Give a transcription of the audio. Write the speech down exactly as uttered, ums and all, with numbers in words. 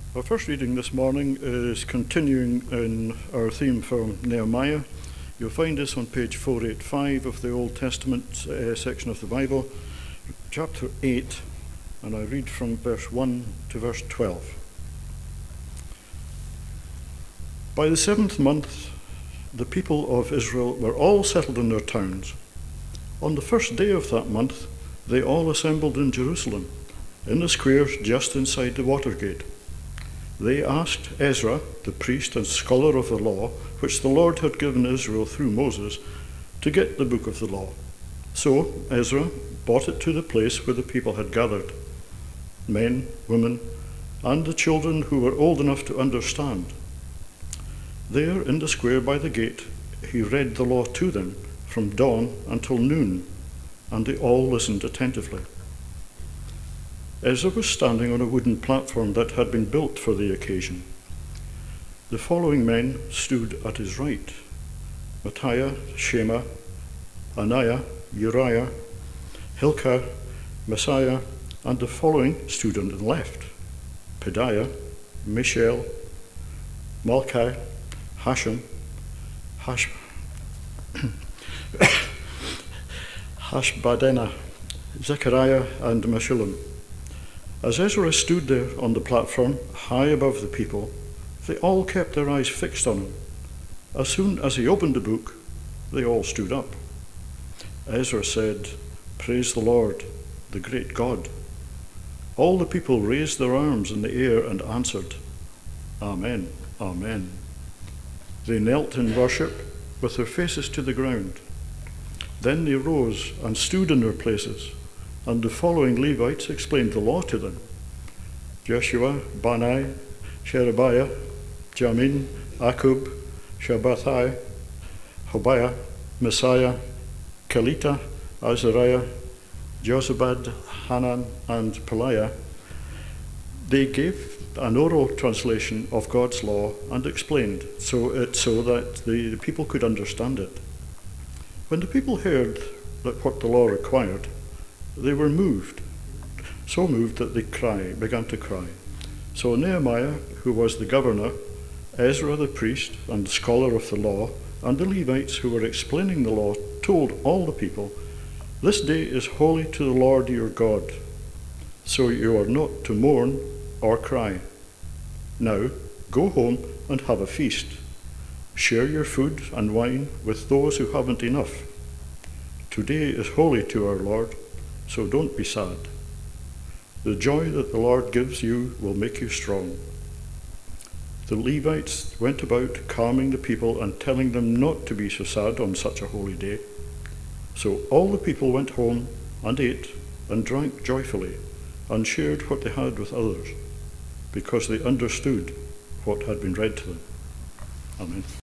Our first reading this morning is continuing in our theme from Nehemiah. You'll find this on page four eighty-five of the Old Testament uh, section of the Bible, chapter eight, and I read from verse one to verse twelve. By the seventh month, the people of Israel were all settled in their towns. On the first day of that month, they all assembled in Jerusalem, in the squares just inside the water gate. They asked Ezra, the priest and scholar of the law, which the Lord had given Israel through Moses, to get the book of the law. So Ezra brought it to the place where the people had gathered, men, women, and the children who were old enough to understand. There in the square by the gate, he read the law to them from dawn until noon, and they all listened attentively. Ezra was standing on a wooden platform that had been built for the occasion. The following men stood at his right: Mattaiah, Shema, Ananiah, Uriah, Hilkiah, Messiah, and the following stood on the left: Pedaiah, Mishael, Malchi, Hashem, Hash, Hashbaddanah, Zechariah, and Meshullam. As Ezra stood there on the platform, high above the people, they all kept their eyes fixed on him. As soon as he opened the book, they all stood up. Ezra said, "Praise the Lord, the great God." All the people raised their arms in the air and answered, "Amen, Amen." They knelt in worship with their faces to the ground. Then they rose and stood in their places, and the following Levites explained the law to them: Jeshua, Bani, Sherebiah, Jamin, Akub, Shabbathai, Hobaiah, Messiah, Kelita, Azariah, Jozabad, Hanan, and Peliah. They gave an oral translation of God's law and explained so, it, so that the, the people could understand it. When the people heard that what the law required, they were moved, so moved that they cry, began to cry. So Nehemiah, who was the governor, Ezra the priest and scholar of the law, and the Levites who were explaining the law, told all the people, "This day is holy to the Lord your God, so you are not to mourn or cry. Now go home and have a feast. Share your food and wine with those who haven't enough. Today is holy to our Lord, so don't be sad. The joy that the Lord gives you will make you strong." The Levites went about calming the people and telling them not to be so sad on such a holy day. So all the people went home and ate and drank joyfully and shared what they had with others, because they understood what had been read to them. Amen.